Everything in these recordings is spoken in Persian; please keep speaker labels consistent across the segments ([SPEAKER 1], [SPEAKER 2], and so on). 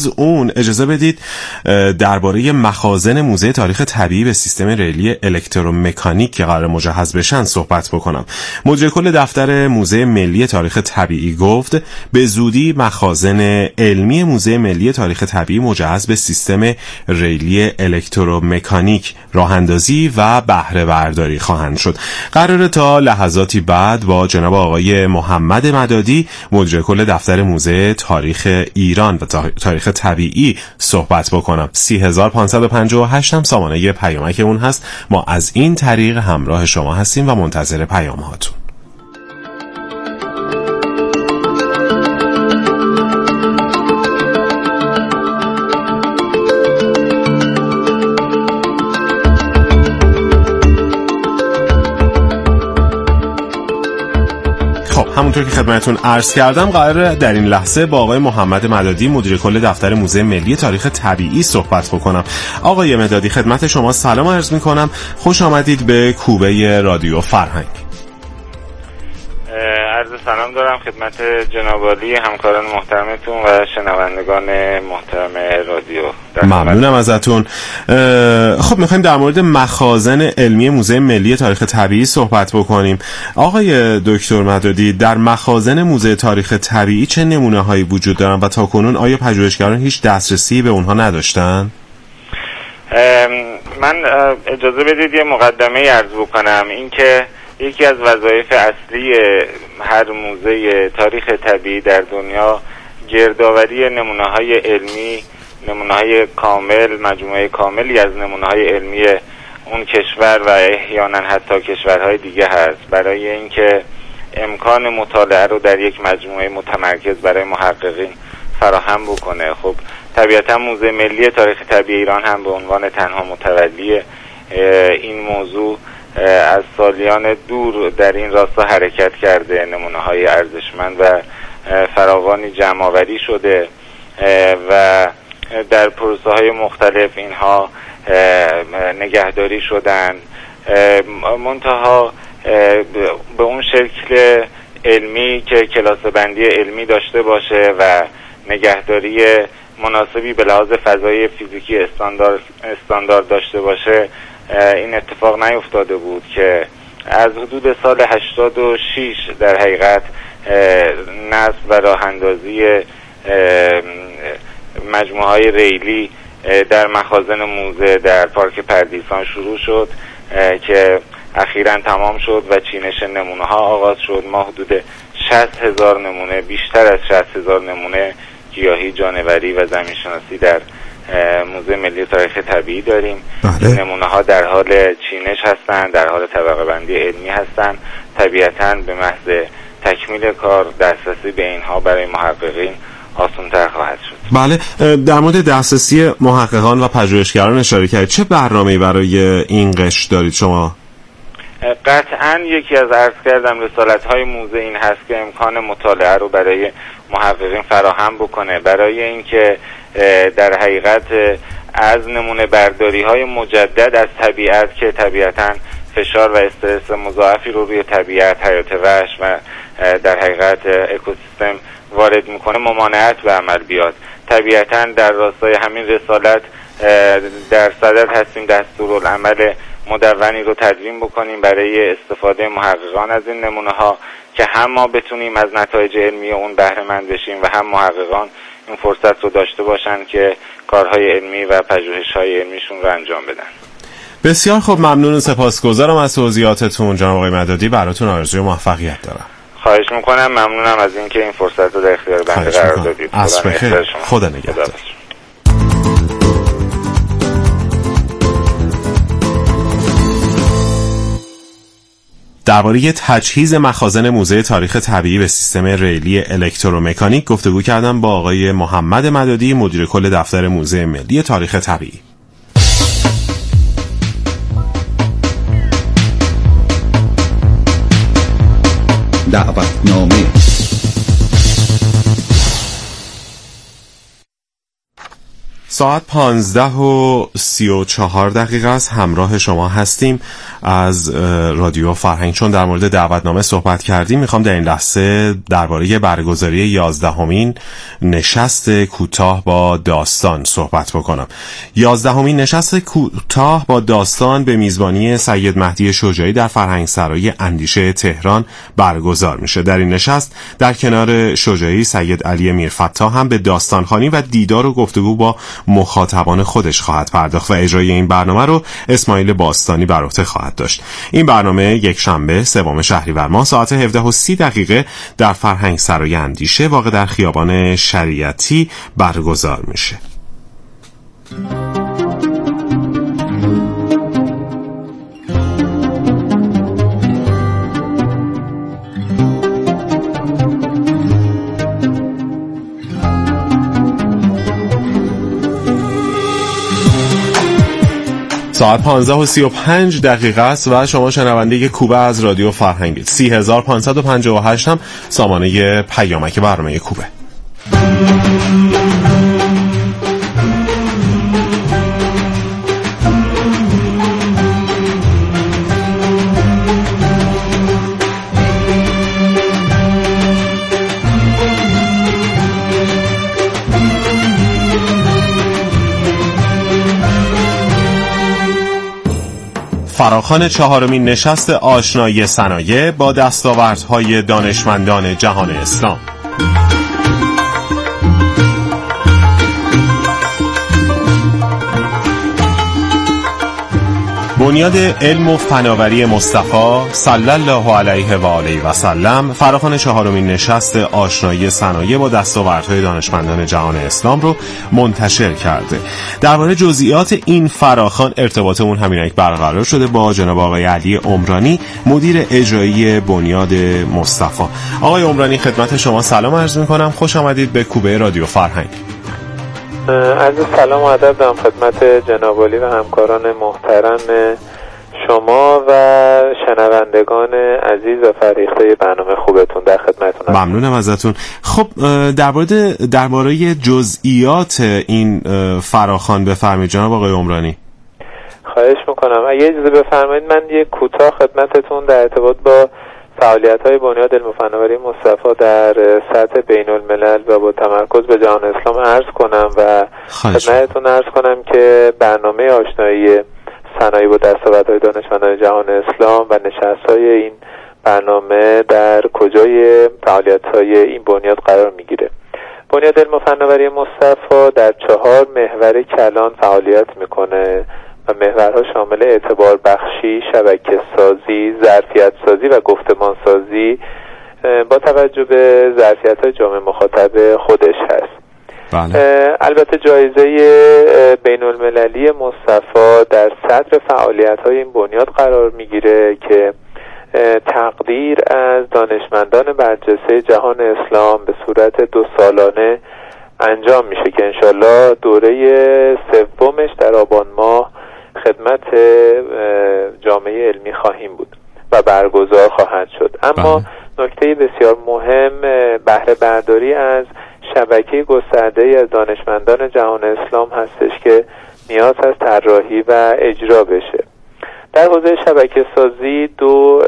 [SPEAKER 1] اون اجازه بدید درباره مخازن موزه تاریخ طبیعی به سیستم ریلی الکترومکانیک که قرار مجهز بشن صحبت بکنم. مدیر کل دفتر موزه ملی تاریخ طبیعی گفت به زودی مخازن علمی موزه ملی تاریخ طبیعی مجهز به سیستم ریلی الکترومکانیک راه اندازی و بهره برداری خواهند شد. قراره تا لحظاتی بعد با جناب آقای محمد مدادی مدیر کل دفتر موزه تاریخ ایران و تاریخ طبیعی صحبت بکنم. 3558 هم سامانه پیامک اون هست. ما از این طریق همراه شما هستیم و منتظر پیام هاتون. همونطور که خدمتتون عرض کردم قراره در این لحظه با آقای محمد مدادی مدیر کل دفتر موزه ملی تاریخ طبیعی صحبت بکنم. آقای مدادی خدمت شما سلام عرض میکنم. خوش آمدید به کوبه رادیو فرهنگ.
[SPEAKER 2] عرض سلام دارم خدمت جناب عالی همکاران محترمتون و شنوندگان محترم رادیو.
[SPEAKER 1] ممنونم ازتون. خب میخوایم در مورد مخازن علمی موزه ملی تاریخ طبیعی صحبت بکنیم. آقای دکتر مدادی، در مخازن موزه تاریخ طبیعی چه نمونه هایی وجود دارن و تاکنون آیا پژوهشگران هیچ دسترسی به اونها نداشتن؟
[SPEAKER 2] من اجازه بدید یه مقدمه عرض بکنم. این که یکی از وظایف اصلی هر موزه تاریخ طبیعی در دنیا گردآوری نمونه‌های علمی، نمونه‌های کامل، مجموعه کاملی از نمونه‌های علمی اون کشور و احیانا حتی کشورهای دیگه هست، برای اینکه امکان مطالعه رو در یک مجموعه متمرکز برای محققین فراهم بکنه. خب طبیعتا موزه ملی تاریخ طبیعی ایران هم به عنوان تنها متولی این موضوع از سالیان دور در این راستا حرکت کرده. نمونه‌های ارزشمند و فراوانی جمع‌آوری شده و در پروسه‌های مختلف اینها نگهداری شدن، منتها به اون شکل علمی که کلاسه بندی علمی داشته باشه و نگهداری مناسبی به لحاظ فضای فیزیکی استاندارد داشته باشه این اتفاق نیفتاده بود که از حدود سال 86 در حقیقت نصب و راه اندازی مجموعه های ریلی در مخازن موزه در پارک پردیسان شروع شد که اخیراً تمام شد و چینش نمونه ها آغاز شد. ما حدود 60,000 نمونه، بیشتر از 60,000 نمونه گیاهی، جانوری و زمین شناسی در موزه ملی تاریخ طبیعی داریم. این نمونه ها در حال چینش هستند، در حال طبقه بندی علمی هستند. طبیعتاً به محض تکمیل کار دسترسی به اینها برای محققین آسان‌تر خواهد شد.
[SPEAKER 1] بله، در مورد دسترسی محققان و پژوهشگران اشاره کردید. چه برنامه‌ای برای این قشر دارید شما؟
[SPEAKER 2] قطعاً یکی از عرض کردم رسالت‌های موزه این هست که امکان مطالعه رو برای محققین فراهم بکنه، برای اینکه در حقیقت از نمونه برداری‌های مجدد از طبیعت که طبیعتاً فشار و استرس مضاعفی رو روی طبیعت، حیات وحش و در حقیقت اکوسیستم وارد میکنه ممانعت به عمل بیاد. طبیعتاً در راستای همین رسالت در صدد هستیم دستورالعمل مدونی رو تدوین بکنیم برای استفاده محققان از این نمونه ها که هم ما بتونیم از نتایج علمی اون بهره مند بشیم و هم محققان این فرصت رو داشته باشن که کارهای علمی و پژوهش‌های علمیشون رو انجام بدن.
[SPEAKER 1] بسیار خوب، ممنون و سپاسگزارم از توضیحاتتون جناب آقای مدادی. براتون آرزوی موفقیت دارم.
[SPEAKER 2] خواهش میکنم، ممنونم از اینکه این فرصت رو در اختیار بنده قرار دادید.
[SPEAKER 1] خدا نگهدار. درباره تجهیز مخازن موزه تاریخ طبیعی به سیستم ریلی الکترومکانیک گفتگو کردم با آقای محمد مدادی مدیر کل دفتر موزه ملی تاریخ طبیعی.
[SPEAKER 3] دعوتنامه
[SPEAKER 1] ساعت 15:34 است. همراه شما هستیم از رادیو فرهنگ. چون در مورد دعوتنامه صحبت کردیم، میخوام در این لحظه درباره برگزاری 11مین نشست کوتاه با داستان صحبت بکنم. 11مین نشست کوتاه با داستان به میزبانی سید مهدی شجاعی در فرهنگسرای اندیشه تهران برگزار میشه. در این نشست در کنار شجاعی سید علی میرفتاح هم به داستانخوانی و دیدار و گفتگو با مخاطبان خودش خواهد پرداخت و اجرای این برنامه رو اسماعیل باستانی بر عهده خواهد داشت. این برنامه یک شنبه 3 شهریور ماه ساعت 17:30 در فرهنگسرای اندیشه واقع در خیابان شریعتی برگزار میشه. ساعت 15:35 است و شما شنونده کوبه از رادیو فرهنگید. 3558 هم سامانه پیامک برنامه کوبه. فراخوان 4مین نشست آشنایی صنایع با دستاوردهای دانشمندان جهان اسلام. بنیاد علم و فناوری مصطفی صلی الله علیه و آله و سلم فراخوان 4مین نشست آشنایی صنایع با دستاوردهای دانشمندان جهان اسلام رو منتشر کرده. درباره جزئیات این فراخوان ارتباطمون همین برقرار شده با جناب آقای علی عمرانی، مدیر اجرایی بنیاد مصطفی. آقای عمرانی، خدمت شما سلام عرض می‌کنم. خوش آمدید به کوبه رادیو فرهنگ.
[SPEAKER 3] عرض سلام و ادب دارم خدمت جناب عالی و همکاران محترم شما و شنوندگان عزیز و فریخته برنامه خوبتون. در خدمتتونم.
[SPEAKER 1] ممنونم ازتون. خب درباره جزئیات این فراخوان بفرمایید جناب آقای عمرانی.
[SPEAKER 3] خواهش میکنم. اگه اجازه بفرمایید من یک کوتاه خدمتتون در ارتباط با فعالیت‌های بنیاد علم و فناوری مصطفی در سطح بین‌الملل و با تمرکز به جهان اسلام عرض کنم و خدمتتون عرض کنم که برنامه آشنایی صنایع با دستاوردهای دانشمندان جهان اسلام و نشست‌های این برنامه در کجای فعالیت‌های این بنیاد قرار می‌گیره. بنیاد علم و فناوری مصطفی در 4 محور کلان فعالیت می‌کنه و محورها شامل اعتبار بخشی، شبکه سازی، ظرفیت سازی و گفتمان سازی با توجه به ظرفیت‌های جامعه مخاطب خودش هست. بله. البته جایزه بین‌المللی مصطفی در صدر فعالیت‌های این بنیاد قرار می‌گیره که تقدیر از دانشمندان برجسته جهان اسلام به صورت 2 سالانه انجام میشه که انشالله دوره 3 در آبان ماه خدمت جامعه علمی خواهیم بود و برگزار خواهد شد. اما نکته بسیار مهم بهره برداری از شبکه گسترده از دانشمندان جهان اسلام هستش که نیاز هست طراحی و اجرا بشه. در حوزه شبکه سازی 2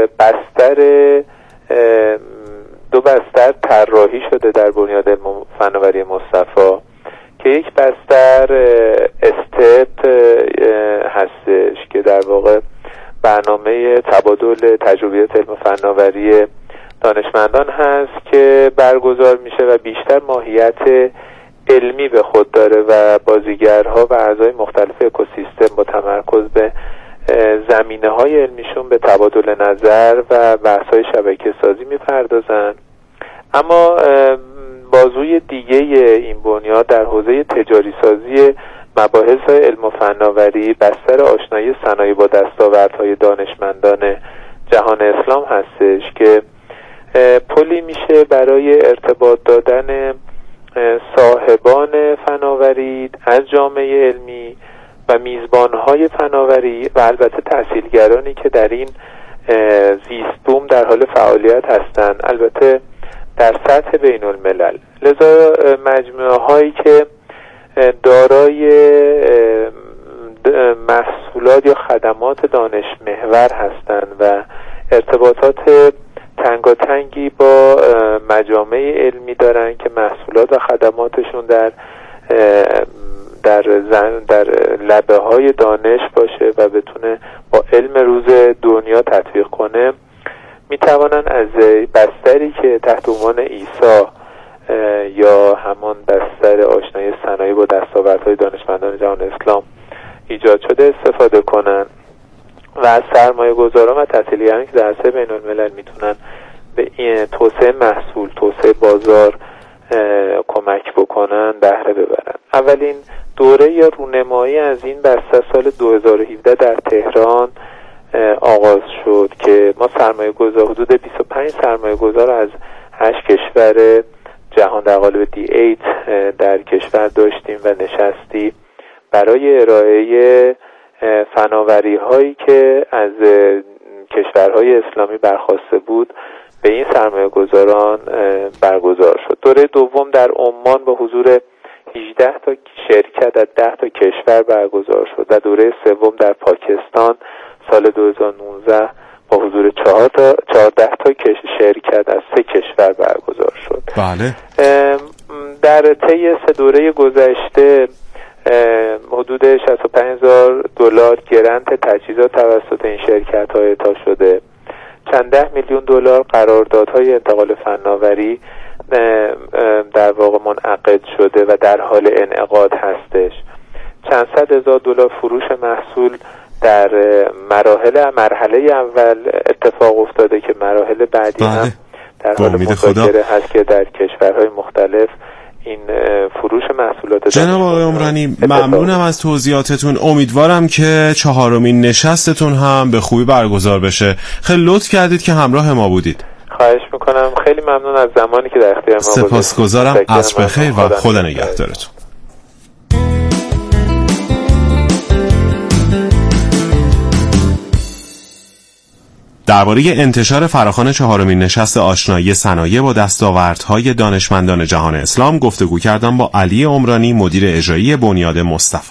[SPEAKER 3] بستر طراحی شده در بنیاد فناوری مصطفی که یک بستر استپ هستش که در واقع برنامه تبادل تجربیات علم و فناوری دانشمندان هست که برگزار میشه و بیشتر ماهیت علمی به خود داره و بازیگرها و اعضای مختلف اکوسیستم با تمرکز به زمینه‌های علمیشون به تبادل نظر و بحث‌های شبکه سازی میپردازن. اما بازوی دیگه این بنیاد در حوزه تجاری سازی مباحث علم و فناوری بستر آشنایی صنایع با دستاوردهای دانشمندان جهان اسلام هستش که پلی میشه برای ارتباط دادن صاحبان فناوری از جامعه علمی و میزبانهای فناوری و البته تحصیلگرانی که در این زیستبوم در حال فعالیت هستند، البته در سطح بین الملل. لذا مجموعه هایی که دارای محصولات یا خدمات دانش محور هستند و ارتباطات تنگاتنگی با مجامع علمی دارن که محصولات و خدماتشون در لبه های دانش باشه و بتونه با علم روز دنیا تطبیق کنه. میتوانن از بستری که تحت عنوان ایسا یا همان بستر آشنایی صنایع با دستاوردهای دانشمندان جهان اسلام ایجاد شده استفاده کنن و از سرمایه گذاران و تحصیلگرانی که در عرصه بین الملل میتونن به این توسعه محصول، توسعه بازار کمک بکنن بهره ببرن. اولین دوره یا رونمایی از این بسته سال 2017 در تهران آغاز شد که ما سرمایه گذار حدود 25 سرمایه گذار از 8 کشور جهان در قالب D8 در کشور داشتیم و نشستی برای ارائه فناوری هایی که از کشورهای اسلامی برخواسته بود به این سرمایه گذاران برگزار شد. دوره دوم در عمان با حضور 18 تا شرکت از 10 تا کشور برگزار شد و دوره سوم در پاکستان سال 2019 با حضور 14 تا شرکت از 3 کشور برگزار شد.
[SPEAKER 1] بله.
[SPEAKER 3] در طی 3 دوره گذشته حدود $65,000 گرانت تجهیزات توسط این شرکت‌ها اعطا شده. چند ده میلیون دلار قراردادهای انتقال فناوری در واقع منعقد شده و در حال انعقاد هستش. چند صد هزار دلار فروش محصول در مرحله اول اتفاق افتاده که مراحل بعدی هم در حال مذاکره هست که در کشورهای مختلف این فروش محصولات.
[SPEAKER 1] جناب آقای عمرانی ممنونم از توضیحاتتون. امیدوارم که 4مین نشستتون هم به خوبی برگزار بشه. خیلی لطف کردید که همراه ما بودید.
[SPEAKER 3] خواهش میکنم. خیلی ممنون از زمانی که در اختیار ما بودید.
[SPEAKER 1] سپاسگزارم. عصر بخیر و خدا نگهدارتون. درباره انتشار فراخوان 4مین نشست آشنایی صنایع با دستاوردهای دانشمندان جهان اسلام گفتگو کردم با علی عمرانی، مدیر اجرایی بنیاد مصطفی.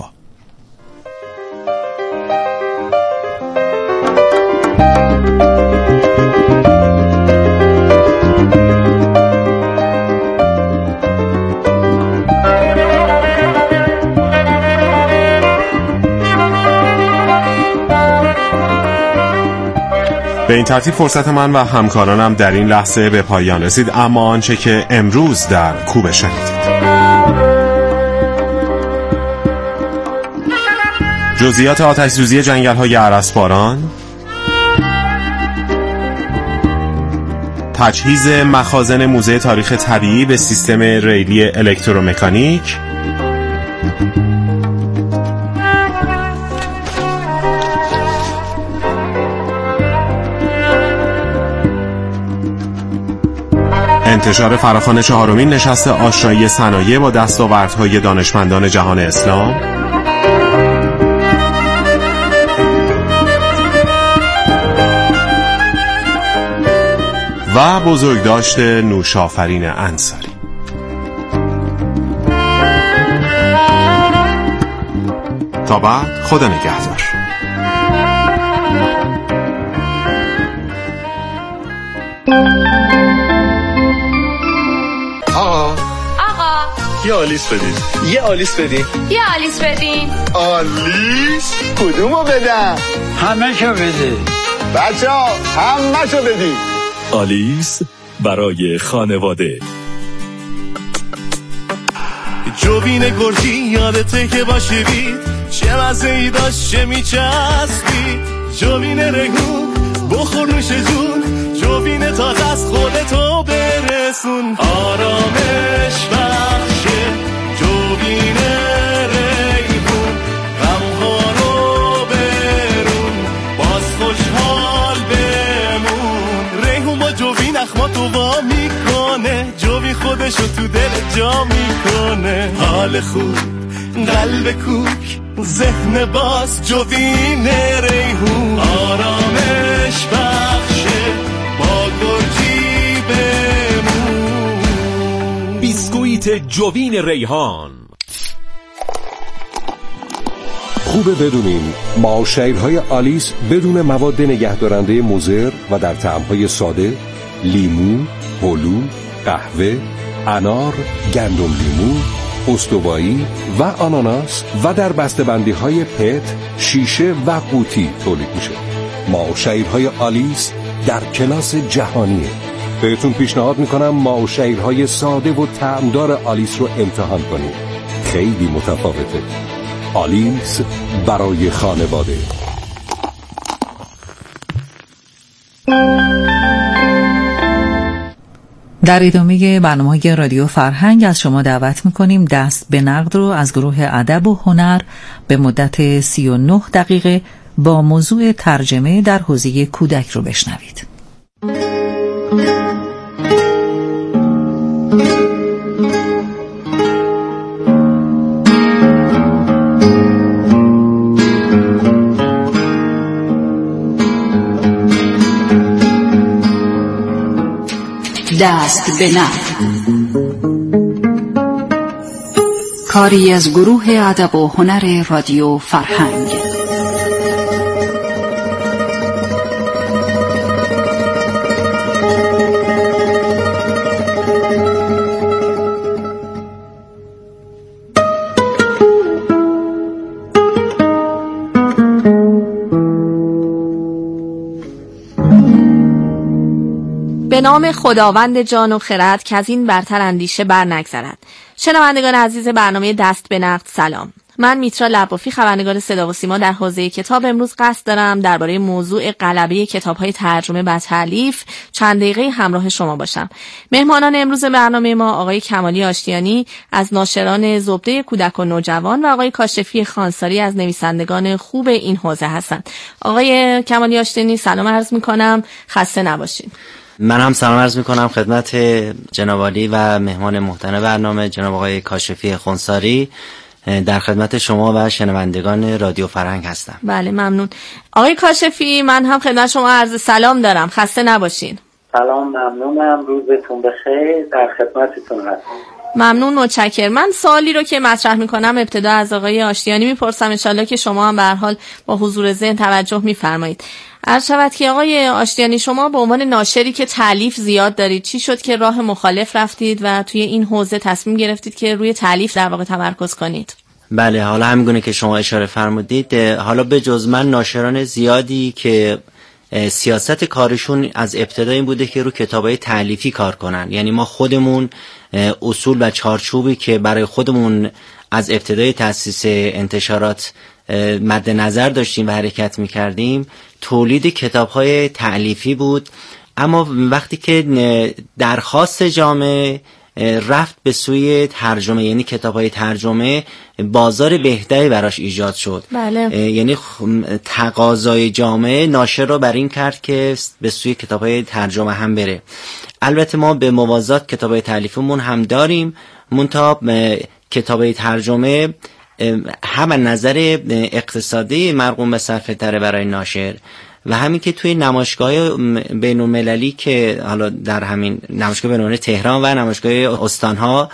[SPEAKER 1] به این ترتیب فرصت من و همکارانم در این لحظه به پایان رسید، اما آنچه که امروز در کوبه شنیدید. جزئیات آتش‌سوزی جنگل‌های ارسباران، تجهیز مخازن موزه تاریخ طبیعی به سیستم ریلی الکترومکانیک، انتشار فراخوان 4مین نشست آشنایی صنایع با دستاوردهای دانشمندان جهان اسلام، و بزرگداشت نوشافرین انصاری. تا بعد، خدا نگهدار.
[SPEAKER 4] یه آلیس بدین.
[SPEAKER 5] یه آلیس بدین.
[SPEAKER 6] یه آلیس بدین.
[SPEAKER 4] آلیس؟ کدومو بدم؟
[SPEAKER 5] همه شو بدین.
[SPEAKER 4] بچه ها همه شو بدین.
[SPEAKER 7] آلیس برای خانواده.
[SPEAKER 8] جوین گرجی یادته که باشه بید، چه مزه‌ای داشت چه میچسبید. جوین رگو بخور نوش جون، جوین تازه از خودتو برسون. آرامش بخشه جوین ریحون، غمها رو برون باز خوشحال بمون. ریحون با جوین اخماتو وا میکنه، جوین خودشو تو دل جا میکنه. حال خوب قلب کوک ذهن باز جوین ریحون. آرامش بخشه با گرجی بمون.
[SPEAKER 7] بیسکویت جوین ریحان.
[SPEAKER 6] خوبه بدونین معاشرهای آلیس بدون مواد نگهدارنده مضر و در طعمهای ساده، لیمو، هلو، قهوه، انار، گندم لیمو، استوایی و آناناس و در بسته‌بندی‌های پت، شیشه و قوطی تولید میشه. معاشرهای آلیس در کلاس جهانیه. بهتون پیشنهاد میکنم معاشرهای ساده و طعمدار آلیس رو امتحان کنید. خیلی متفاوته. آلیس برای خانواده.
[SPEAKER 9] در ادامه برنامه رادیو فرهنگ از شما دعوت میکنیم دست به نقد رو از گروه ادب و هنر به مدت 39 دقیقه با موضوع ترجمه در حوزه کودک رو بشنوید.
[SPEAKER 10] دست به نقد، کاری از گروه ادب و هنر رادیو فرهنگ.
[SPEAKER 11] به نام خداوند جان و خرد که از این برتر اندیشه بر نگذرد. شنوندگان عزیز برنامه دست به نقد سلام. من میترا لبافی، خبرنگار صدا و سیما در حوزه کتاب، امروز قصد دارم درباره موضوع غلبه کتاب‌های ترجمه بر تالیف چند دقیقه همراه شما باشم. مهمانان امروز برنامه ما آقای کمالی آشتیانی از ناشران زبده کودک و نوجوان و آقای کاشفی خانساری از نویسندگان خوب این حوزه هستند. آقای کمالی آشتیانی سلام عرض می‌کنم، خسته نباشید.
[SPEAKER 12] من هم سلام عرض میکنم خدمت جناب عالی و مهمان محترم برنامه جناب آقای کاشفی خانساری. در خدمت شما و شنوندگان رادیو فرهنگ هستم.
[SPEAKER 11] بله ممنون. آقای کاشفی من هم خدمت شما عرض سلام دارم، خسته نباشین.
[SPEAKER 13] سلام، ممنونم، روزتون بخیر، در خدمتتون هستم.
[SPEAKER 11] ممنون، متشکرم. من سوالی رو که مطرح میکنم ابتدا از آقای آشتیانی میپرسم، انشالله که شما هم به هر حال با حضور ذهن توجه میفرمایید. عرض شود که آقای آشتیانی شما به عنوان ناشری که تالیف زیاد دارید، چی شد که راه مخالف رفتید و توی این حوزه تصمیم گرفتید که روی تالیف در واقع تمرکز کنید؟
[SPEAKER 12] بله، حالا همینگونه که شما اشاره فرمودید، حالا به جز من ناشران زیادی که سیاست کارشون از ابتدا این بوده که رو کتابای تالیفی کار کنن. یعنی ما خودمون اصول و چارچوبی که برای خودمون از ابتدای تأسیس انتشارات مد نظر داشتیم و حرکت میکردیم تولید کتاب‌های تألیفی بود. اما وقتی که درخواست جامعه رفت به سوی ترجمه، یعنی کتاب‌های ترجمه، بازار بهتری براش ایجاد شد.
[SPEAKER 11] بله.
[SPEAKER 12] یعنی تقاضای جامعه ناشر رو بر این کرد که به سوی کتاب‌های ترجمه هم بره. البته ما به موازات کتاب‌های تألیفیمون هم داریم، منتها کتاب‌های ترجمه هم از نظر اقتصادی مرقوم به صرفه تره برای ناشر و همین که توی نمایشگاه بین المللی که حالا در همین نمایشگاه بین‌المللی تهران و نمایشگاه استانها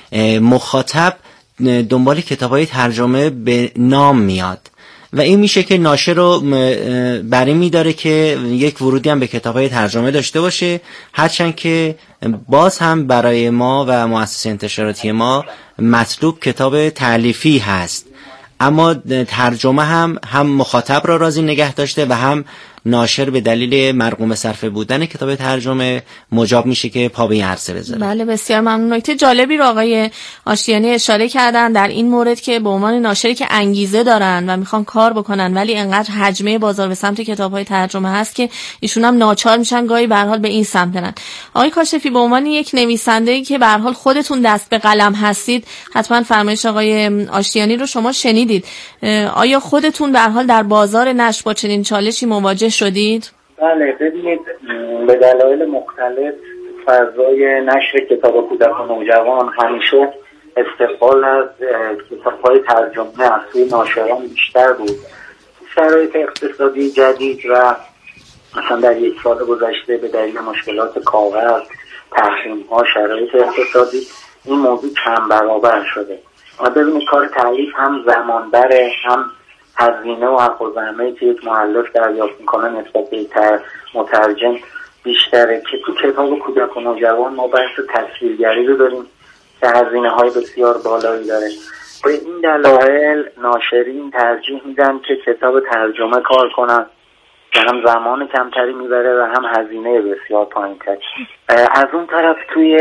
[SPEAKER 12] مخاطب دنبال کتاب‌های ترجمه به نام میاد و این میشه که ناشر رو برای میداره که یک ورودی هم به کتاب‌های ترجمه داشته باشه، هرچند که باز هم برای ما و مؤسسه انتشاراتی ما مطلوب کتاب تألیفی هست، اما ترجمه هم مخاطب را راضی نگه داشته و هم ناشر به دلیل مرقوم صرفه بودن کتاب ترجمه مجاب میشه که پا به این عرصه بذاره.
[SPEAKER 11] بله بسیار ممنون. نکته جالبی رو آقای آشتیانی اشاره کردن در این مورد که به عنوان ناشری که انگیزه دارن و میخوان کار بکنن ولی انقدر حجمه بازار به سمت کتاب‌های ترجمه هست که ایشون هم ناچار میشن گاهی به هر حال به این سمت برن. آقای کاشفی به عنوان یک نویسنده‌ای که به هر حال خودتون دست به قلم هستید، حتما فرمایش آقای آشتیانی رو شما شنیدید. آیا خودتون به هر حال در بازار نشر با چنین چالشی مواجه شدید؟
[SPEAKER 13] بله، ببینید به دلایل مختلف فضای نشر کتاب کودک و نوجوان همیشه استقبال از کتاب‌های ترجمه از سوی ناشران بیشتر بود. شرایط اقتصادی جدید و مثلا در یک سال گذشته به دلیل مشکلات کاغذ، تحریم‌ها، شرایط اقتصادی این موضوع چند برابر شده. ببینید کار تألیف هم زمان بره، هم هزینه و حق الزحمه‌ای که یک مؤلف دریافت میکنه نسبت به مترجم بیشتره، که تو کتاب کودک و نوجوان ما بحث تصویرگری رو داریم که هزینه‌های بسیار بالایی داره. به این دلایل ناشرین ترجیح میدن که کتاب ترجمه کار کنن که هم زمان کمتری میبره و هم هزینه بسیار پایین‌تر. از اون طرف توی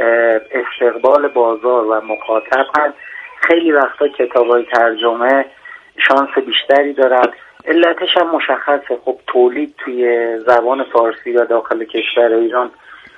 [SPEAKER 13] استقبال بازار و مخاطب هم خیلی وقتا کتاب‌های ترجمه شانس بیشتری دارن. علتش هم مشخصه، خب تولید توی زبان فارسی و داخل کشور ایران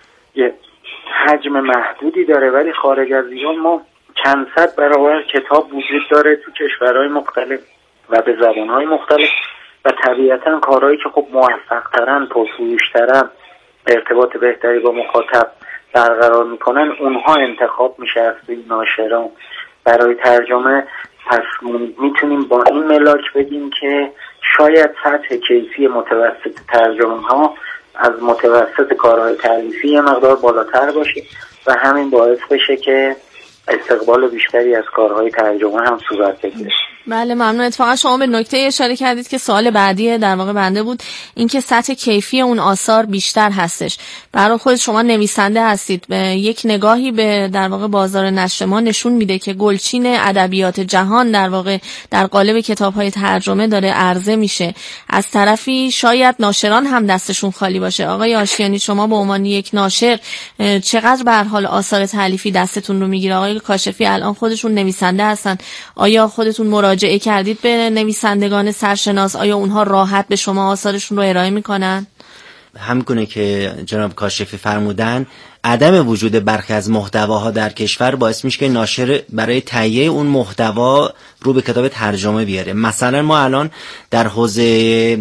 [SPEAKER 13] یه حجم محدودی داره، ولی خارج از ایران ما چند صد برابر کتاب وجود داره تو کشورهای مختلف و به زبانهای مختلف و طبیعتا کارهایی که خب موفق‌ترن، پرفروش‌ترن، ارتباط بهتری با مخاطب برقرار میکنن، اونها انتخاب میشه از توی ناشران برای ترجمه. پس میتونیم با این ملاک بگیم که شاید سطح کیفی متوسط ترجمه ها از متوسط کارهای تألیفی یه مقدار بالاتر باشه و همین باعث بشه که استقبال بیشتری از کارهای ترجمه هم صورت بگیره.
[SPEAKER 11] بله ممنون. اتفاقا شما به نکته اشاره کردید که سوال بعدی در واقع بنده بود، اینکه سطح کیفی اون آثار بیشتر هستش. برای خود شما نویسنده هستید، یک نگاهی به در واقع بازار نشر ما نشون میده که گلچین ادبیات جهان در واقع در قالب کتاب‌های ترجمه داره عرضه میشه. از طرفی شاید ناشران هم دستشون خالی باشه. آقای آشیانی، شما به عنوان یک ناشر چقدر به هر حال آثار تألیفی دستتون رو میگیره؟ آقای کاشفی الان خودشون نویسنده هستن، آیا خودتون مراجعه کردید به نویسندگان سرشناس؟ آیا اونها راحت به شما آثارشون رو ارائه میکنن؟
[SPEAKER 12] همگونه که جناب کاشفی فرمودن، عدم وجود برخی از محتواها در کشور باعث میشه که ناشر برای تهیه اون محتوا رو به کتاب ترجمه بیاره. مثلا ما الان در حوزه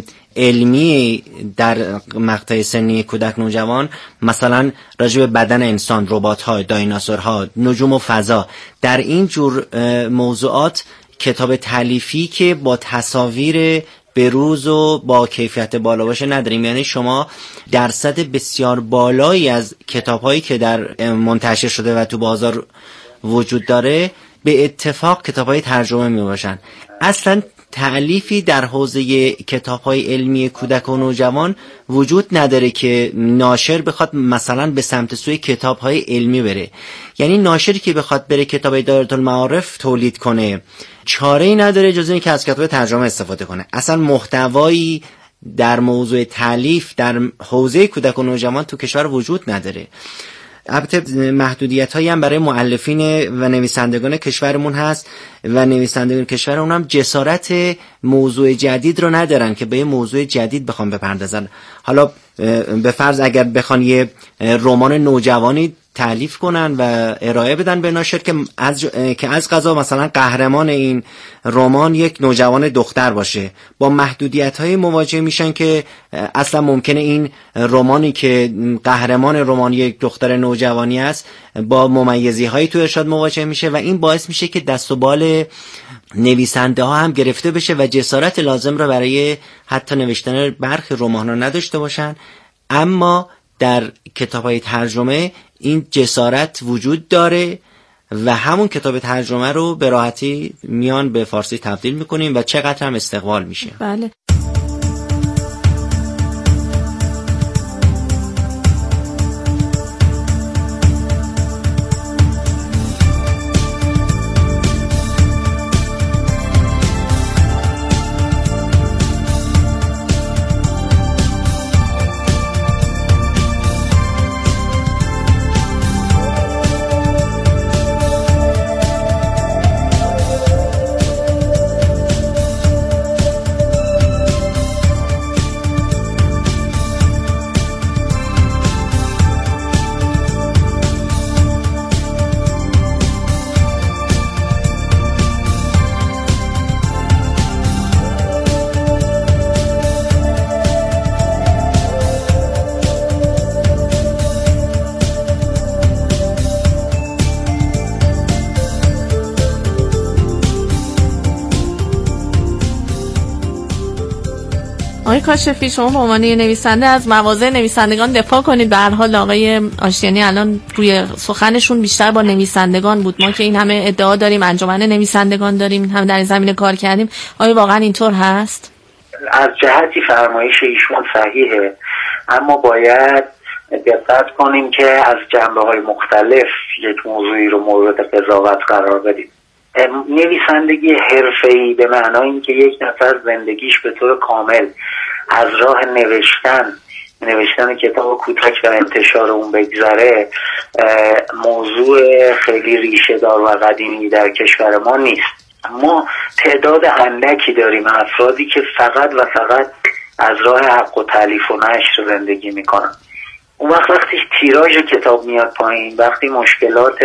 [SPEAKER 12] علمی در مقطع سنی کودک نوجوان مثلا راجع به بدن انسان، ربات‌ها، دایناسورها، نجوم و فضا، در این جور موضوعات کتاب تألیفی که با تصاویر بروز و با کیفیت بالا باشه نداریم. یعنی شما درصد بسیار بالایی از کتاب‌هایی که در منتشر شده و تو بازار وجود داره به اتفاق کتاب‌های ترجمه میباشن. اصلا تألیفی در حوزه کتاب‌های علمی کودک و نوجوان وجود نداره که ناشر بخواد مثلا به سمت سوی کتاب‌های علمی بره. یعنی ناشری که بخواد بره کتاب دایرةالمعارف تولید کنه چاره‌ای نداره جز اینکه از کتاب ترجمه استفاده کنه. اصلا محتوایی در موضوع تألیف در حوزه کودک و نوجوان تو کشور وجود نداره. البته محدودیت‌هایی هم برای مؤلفین و نویسندگان کشورمون هست و نویسندگان کشور اونم جسارت موضوع جدید رو ندارن که به موضوع جدید بخوام بپردازن. حالا به فرض اگر بخوان یه رمان نوجوانی تألیف کنن و ارائه بدن به ناشر که از قضا مثلا قهرمان این رمان یک نوجوان دختر باشه، با محدودیت‌های مواجه میشن که اصلا ممکنه این رمانی که قهرمان رمان یک دختر نوجوانی است با ممیزی‌های تو ارشاد مواجه میشه و این باعث میشه که دست و بال نویسنده ها هم گرفته بشه و جسارت لازم را برای حتی نوشتن برخی رمان‌ها نداشته باشن. اما در کتاب‌های ترجمه این جسارت وجود داره و همون کتاب ترجمه رو به راحتی میان به فارسی تبدیل میکنیم و چقدر هم استقبال میشه.
[SPEAKER 11] بله. آقای کاشفی، شما به عنوان نویسنده از مواضع نویسندگان دفاع کنید. به هر حال آقای آشتیانی الان روی سخنشون بیشتر با نویسندگان بود. ما که این همه ادعا داریم، انجمن نویسندگان داریم، هم در این زمینه کار کردیم. آیا واقعا اینطور هست؟
[SPEAKER 13] از جهتی فرمایش ایشون صحیحه، اما باید دقت کنیم که از جنبه‌های مختلف یک موضوعی رو مورد قضاوت قرار بدیم. نویسندگی حرفه‌ای به معنای اینکه یک نفر زندگیش به طور کامل از راه نوشتن کتاب کوتاه و انتشار اون بگذره، موضوع خیلی ریشه دار و قدیمی در کشور ما نیست. ما تعداد اندکی داریم افرادی که فقط و فقط از راه حق و تالیف و نشر زندگی میکنن. اون وقتی تیراژ کتاب میاد پایین، وقتی مشکلات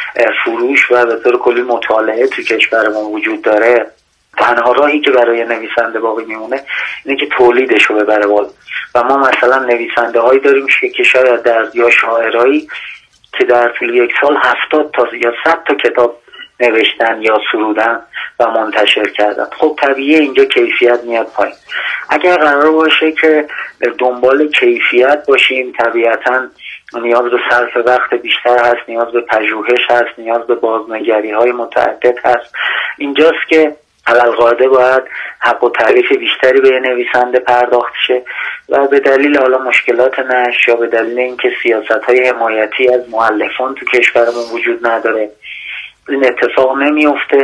[SPEAKER 13] فروش و به طور کلی مطالعه تو کشورمون وجود داره، تنها راهی که برای نویسنده باقی میمونه اینه که تولیدش رو ببره بالا. و ما مثلا نویسنده هایی داریم که شاید یا شاعرایی که در طول یک سال 70 تا یا 100 تا کتاب نوشتن یا سرودن و منتشر کردن. خب طبیعیه اینجا کیفیت میاد پایین. اگر قرار باشه که دنبال کیفیت باشیم، طبیعتاً نیاز به صرف وقت بیشتر هست، نیاز به پژوهش هست، نیاز به بازنگری های متعدد هست. اینجاست که علالقاعده باید حق و تعریف بیشتری به نویسنده پرداخت شه و به دلیل حالا مشکلات نشر یا به دلیل اینکه سیاست‌های حمایتی از مؤلفان تو کشورمون وجود نداره، این اتفاق نمیفته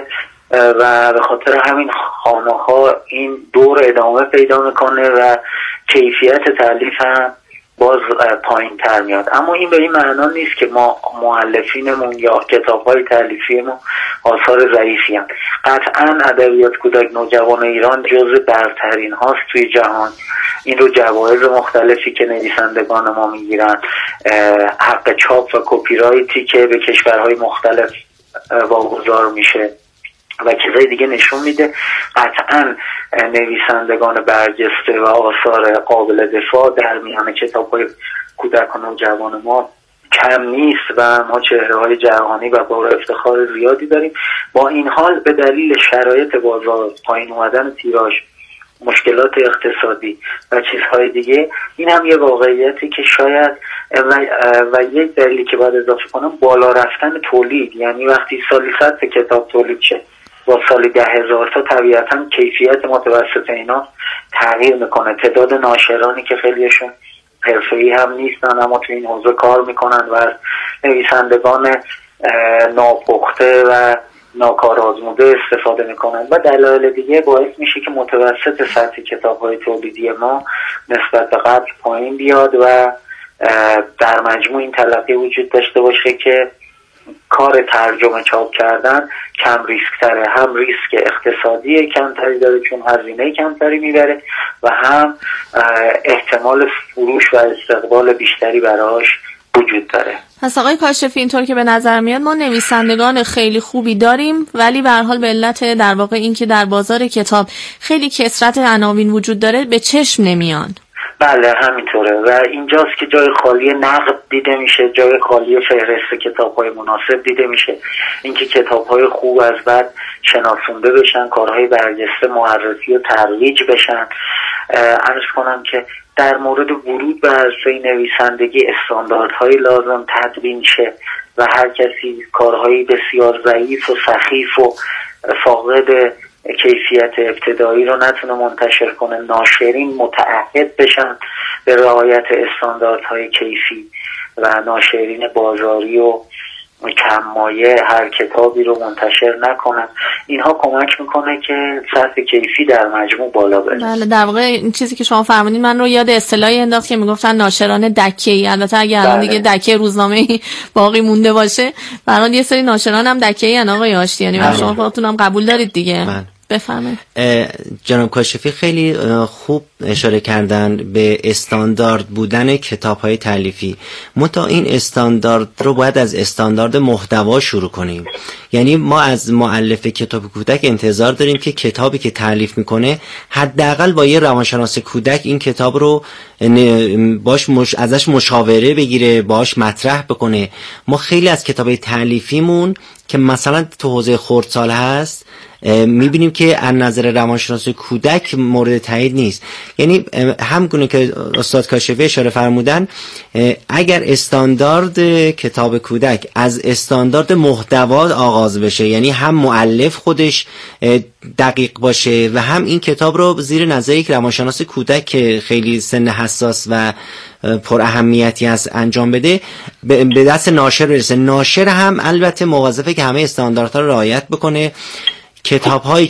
[SPEAKER 13] و به خاطر همین خانه‌ها این دور ادامه پیدا میکنه و کیفیت تالیف هم باز پایین تر میاد. اما این به این معنا نیست که ما مؤلفینمون یا کتاب‌های تالیفیمون آثار ضعیفی هستند. قطعاً ادبیات کودک نوجوان ایران جزو برترین هاست توی جهان. این رو جوایز مختلفی که نویسندگان ما میگیرن، حق چاپ و کپی رایتی که به کشورهای مختلف واگذار میشه و چیزای دیگه نشون میده قطعاً نویسندگان برجسته و آثار قابل دفاع در میان کتاب‌های کودک و نوجوان ما کم نیست و ما چهره‌های جهانی و با افتخار زیادی داریم. با این حال به دلیل شرایط بازار، پایین اومدن تیراژ، مشکلات اقتصادی و چیزهای دیگه، این هم یه واقعیتی که شاید و یک دلیلی که باید اضافه کنم بالا رفتن تولید، یعنی وقتی سالی 100 کتاب تولید شه با سالی 10,000 تا، طبیعتا کیفیت متوسط اینا تغییر میکنه. تعداد ناشرانی که خیلیشون حرفه‌ای هم نیستن اما تو این حوزه کار میکنن و از نویسندگان ناپخته و ناکارآزموده استفاده میکنن و دلایل دیگه باعث میشه که متوسط سطح کتاب‌های تولیدی ما نسبت به قبل پایین بیاد و در مجموع این تلقی وجود داشته باشه که کار ترجمه چاپ کردن کم ریسک تره. هم ریسک اقتصادی کمتری داره چون هزینه کمتری میبره و هم احتمال فروش و استقبال بیشتری براش وجود داره.
[SPEAKER 11] پس آقای کاشفی، اینطور که به نظر میاد ما نویسندگان خیلی خوبی داریم، ولی به هر حال به علت در واقع این که در بازار کتاب خیلی کثرت عناوین وجود داره به چشم نمیان.
[SPEAKER 13] بله همینطوره و اینجاست که جای خالی نقد دیده میشه، جای خالی فهرست کتاب‌های مناسب دیده میشه، اینکه کتاب‌های خوب از بعد شناسونده بشن، کارهای برجسته معرفی و ترویج بشن. عرض کنم که در مورد ورود به عرصه نویسندگی استانداردهای لازم تدوین شه و هر کسی کارهایی بسیار ضعیف و سخیف و فاقد کیفیت ابتدایی رو نتونه منتشر کنه. ناشرین متعهد بشن به رعایت استانداردهای کیفی و ناشرین بازاری و کم مایه هر کتابی رو منتشر نکنن. اینها کمک میکنه که سطح کیفی در مجموع بالا بره.
[SPEAKER 11] بله، در واقع این چیزی که شما فرمودین من رو یاد اصطلاحی انداخت که میگفتن ناشران دکه‌ای. البته اگه الان دیگه دکه روزنامه‌ای باقی مونده باشه، برای یه سری ناشران هم دکه‌ای ان آقای آشتیانی و شما خودتون هم قبول دارید دیگه. بفهمید.
[SPEAKER 12] جناب کاشفی خیلی خوب اشاره کردن به استاندارد بودن کتاب‌های تالیفی. منتها این استاندارد رو باید از استاندارد محتوا شروع کنیم. یعنی ما از مؤلف کتاب کودک انتظار داریم که کتابی که تالیف میکنه حداقل با یه روانشناس کودک این کتاب رو ازش مشاوره بگیره، باش مطرح بکنه. ما خیلی از کتاب‌های تالیفیمون که مثلا تو حوزه خردسال هست میبینیم که از نظر روانشناسی کودک مورد تایید نیست. یعنی همگونه که استاد کاشفی اشاره فرمودن، اگر استاندارد کتاب کودک از استاندارد محتوا آغاز بشه، یعنی هم مؤلف خودش دقیق باشه و هم این کتاب رو زیر نظر یک روانشناس کودک که خیلی سن حساس و پر اهمیتی است انجام بده، به دست ناشر برسه. ناشر هم البته مواظفه که همه استانداردها رو رعایت بکنه. کتاب‌هایی